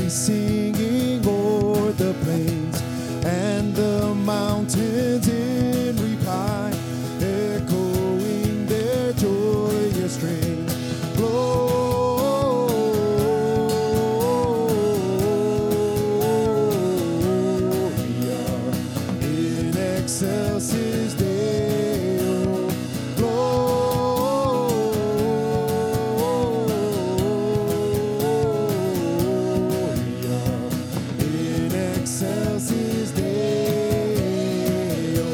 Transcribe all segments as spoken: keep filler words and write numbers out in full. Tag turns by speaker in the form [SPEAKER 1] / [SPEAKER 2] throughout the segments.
[SPEAKER 1] be singing o'er the plains and the mountains in reply, echoing their joyous strains. Gloria in excelsis Deo. Gloria in excelsis Deo.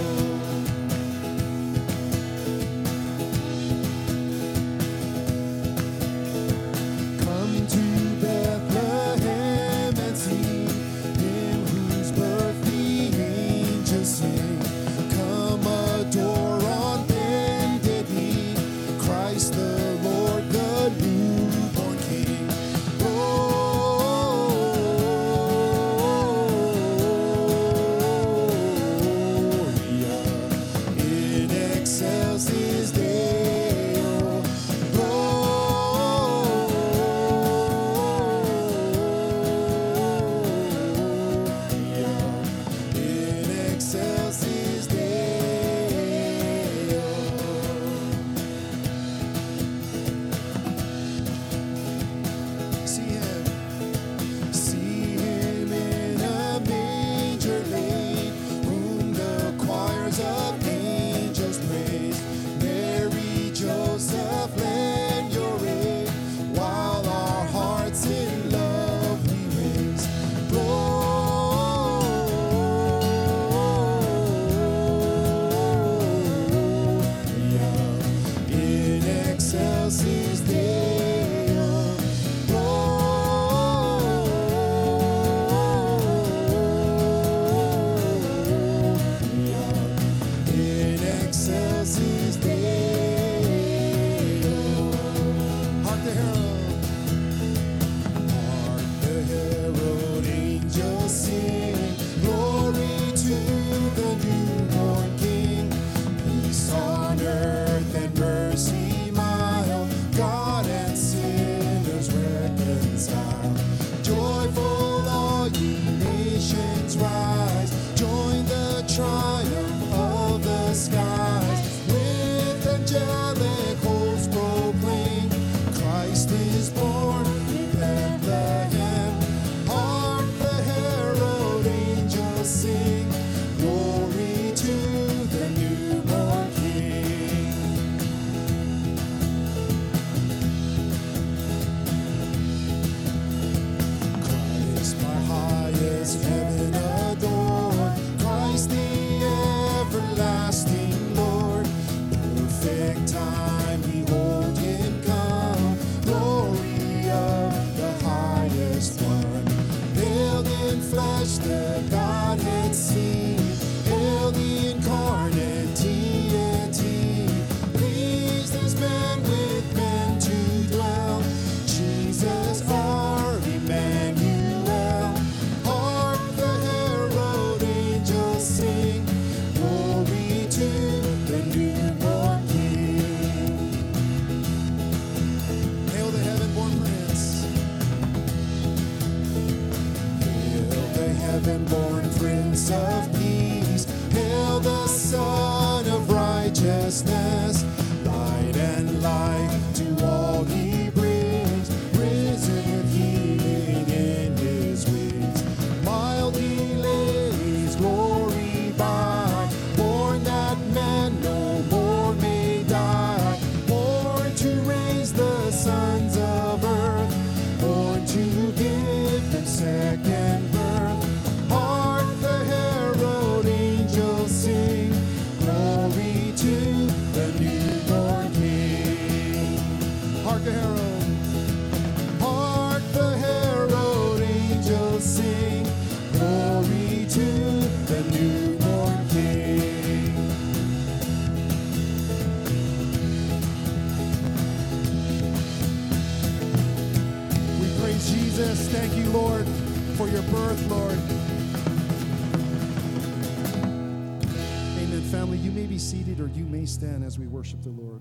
[SPEAKER 1] Come to Bethlehem and see him whose birth the angels sing. Come adore on bended knee, Christ the Lord, the newborn King. Gloria in excelsis Deo. Gloria in excelsis Deo. See him, see him in a manger laid, whom the choirs of angels praise. Mary, Joseph, lend your aid, while our hearts in love we raise. Gloria in excelsis Deo. Gloria in excelsis Deo. Hark the herald, hark the herald angels sing, glory to the newborn King. Peace on earth and mercy mild, God and sinners reconciled. Joyful all ye nations rise, join the triumph of the skies. With angelic hosts proclaim, Christ is born in Bethlehem. Hark the herald angels sing, glory to the newborn King. Christ my highest heaven adore, Christ the everlasting Lord. Perfect time behold him come, glory of the highest one. Veiled in flesh the Godhead seen, hail the incarnate deity. Pleased as men with men to dwell, Jesus our Emmanuel. Hark the herald angels sing, glory to the newborn King. Hail the heaven-born Prince. Hail the heaven-born Prince of Peace. Hail the Son of Righteousness. Light and life to all he brings, risen with healing in his wings. Mild he lays glory by, born that man no more may die. Born to raise the sons of earth, born to give them second birth. Hark the herald angels sing, glory to the newborn King. Hark the herald, hark the herald angels sing, glory to the newborn King. We praise Jesus. Thank you, Lord, for your birth, Lord. Amen. Family, you may be seated or you may stand as we worship the Lord.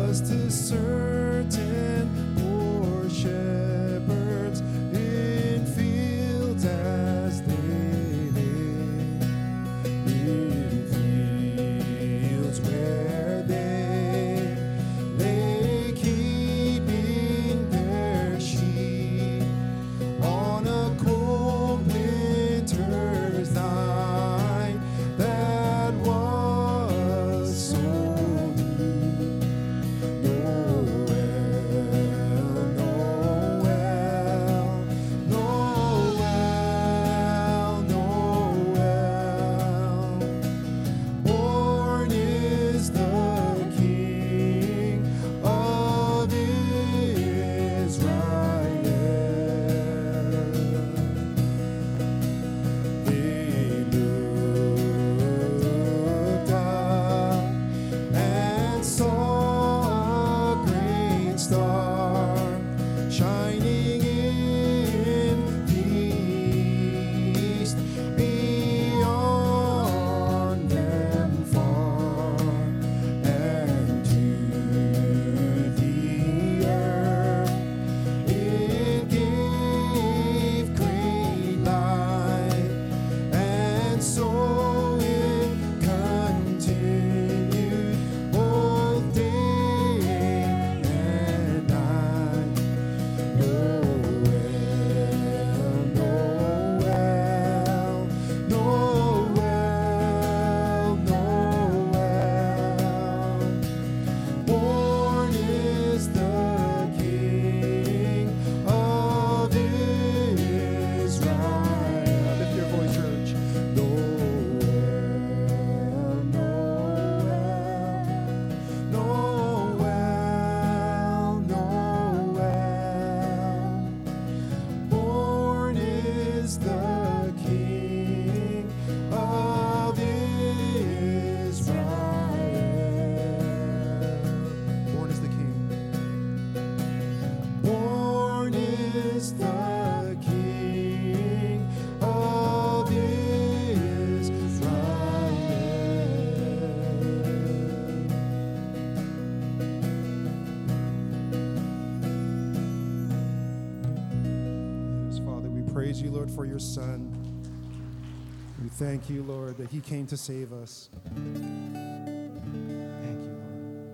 [SPEAKER 1] was to certain poor shepherds in fields as they lay, in fields where they lay keeping their sheep on a cold winter's night that was so deep. Noel, Noel, Noel, Noel. Born is the King of Israel. They looked up and saw a great star shining in the east, beyond them far, and to the earth it gave great light, and so it continued both day and night. Noel, Noel, Noel, Noel. Born is the King of Israel. Lift your voice, church. Noel, Noel, Noel, Noel. Born is the King of Israel. Born is the King. Born is the King of Israel. Yes, Father, we praise you, Lord, for your Son. We thank you, Lord, that he came to save us. Thank you, Lord.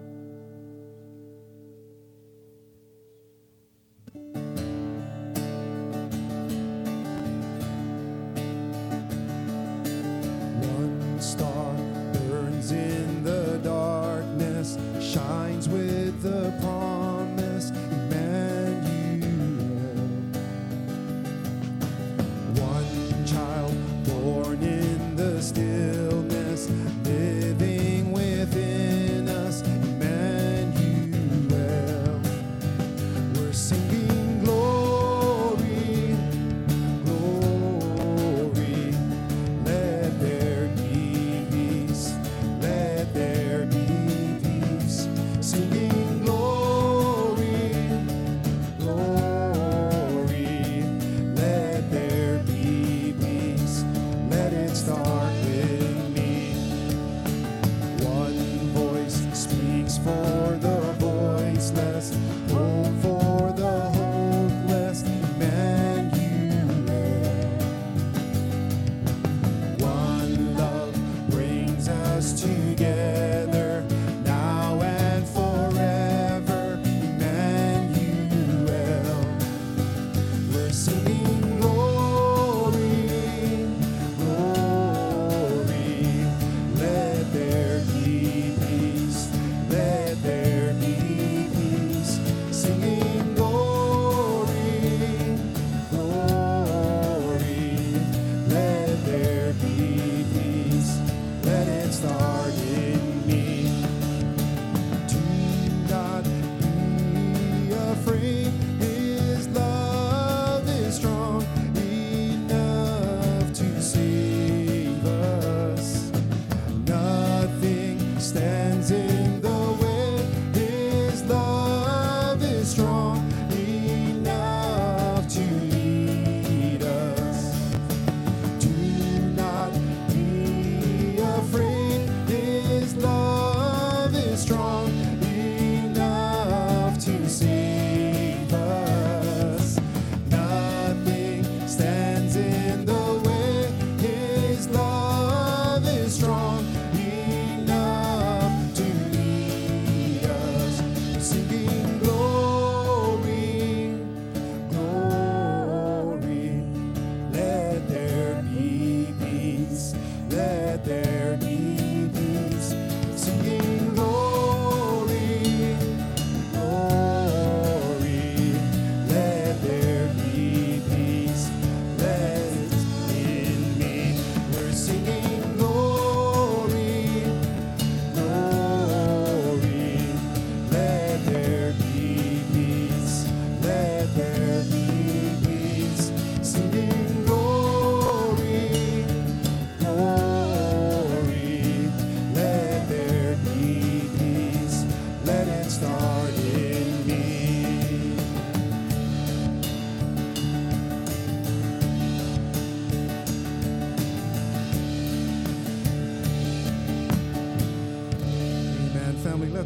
[SPEAKER 1] One star burns in the darkness, shines with the promise, Emmanuel. One child born in the stillness, living within us, Emmanuel. We're singing glory, glory. Let there be peace, let there be peace. Singing glory, glory. Let there be peace, let it start with me. One voice speaks for the voiceless, hope for the hopeless, Emmanuel. One love brings us together, now and forever, Emmanuel. We're singing glory, glory. Let there be peace, let there be peace. Singing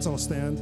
[SPEAKER 1] Let's all stand.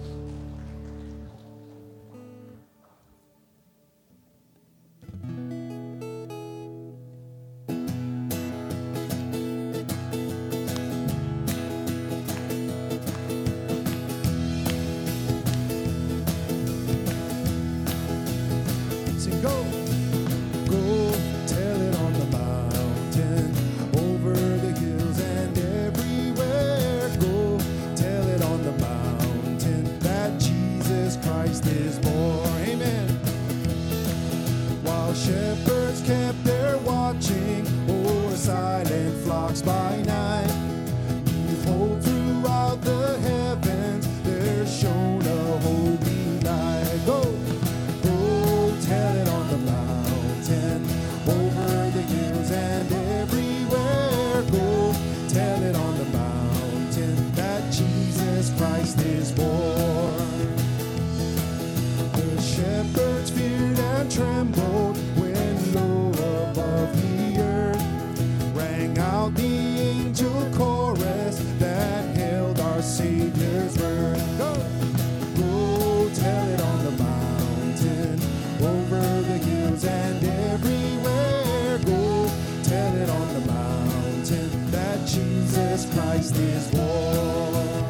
[SPEAKER 1] Sing, go. Go tell it on the mountain, over the hills and everywhere. Go tell it on the mountain that Jesus Christ is born. Amen. While shepherds kept their watching over silent flocks by night, behold, throughout the heavens there shone a holy light. Go, go tell it on the mountain, over the hills and everywhere. Go tell it on the mountain that Jesus Christ is born. The shepherds feared and trembled when low above the earth rang out the angel chorus that hailed our Savior's birth. Go, go tell it on the mountain, over the hills and everywhere. Go tell it on the mountain that Jesus Christ is born.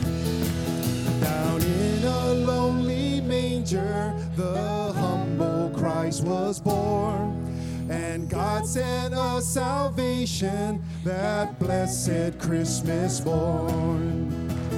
[SPEAKER 1] Down in a lonely manger, the humble Christ was born. And God sent us salvation, that blessed Christmas morn.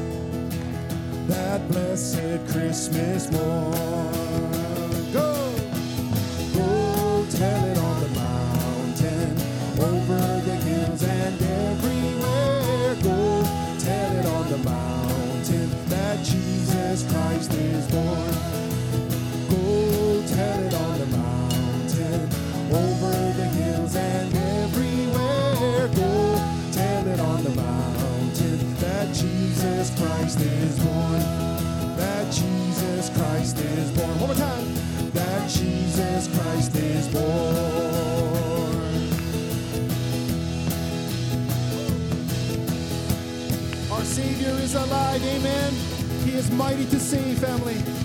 [SPEAKER 1] That blessed Christmas morn. Go, go tell it on the mountain, over the hills and everywhere. Go tell it on the mountain that Jesus Christ is born. Go tell it on the mountain, over the hills and everywhere. Go tell it on the mountain that Jesus Christ is born. That Jesus Christ is born. One more time. That Jesus Christ is born. Our Savior is alive. Amen. He is mighty to save, family.